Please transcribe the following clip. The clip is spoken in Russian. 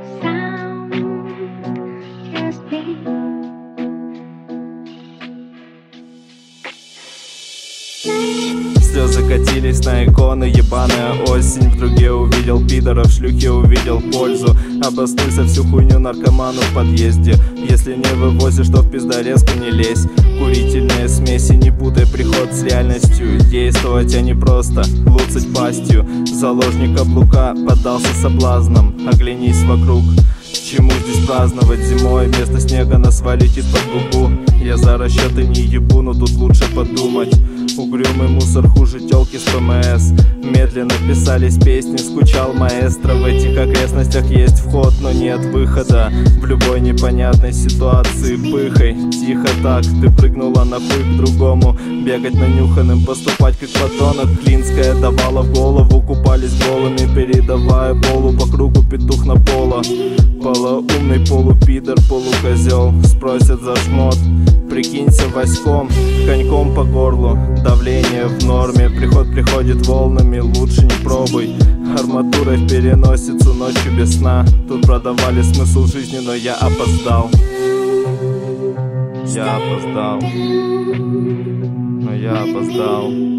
Слезы катились на иконы, ебаная осень. Вдруг я увидел пидоров, шлюхи увидел пользу. Обоснуй за всю хуйню наркоману в подъезде. Если не вывозишь, то в пиздорезку не лезь. Курительные смеси, не путай приход с реальностью. Действовать, а не просто луцать пастью. Заложник каблука поддался соблазнам. Оглянись вокруг, к чему здесь праздновать? Зимой вместо снега нас валит под губу. Я за расчеты не ебу, но тут лучше подумать. Угрюмый мусор хуже тёлки с ПМС. Медленно писались песни, скучал маэстро. В этих окрестностях есть вход, но нет выхода. В любой непонятной ситуации пыхай. Тихо так, ты прыгнула нахуй к другому. Бегать нанюханным, поступать как подонок. Клинская давала в голову, купались голыми, передавая полу по кругу, петух на поло. Полоумный полупидор, полукозел. Спросят за шмот, прикинься Васьком, коньком по горлу. Давление в норме, приход приходит волнами, лучше не пробуй. Арматурой в переносицу ночью без сна. Тут продавали смысл жизни, но я опоздал. Я опоздал, но я опоздал.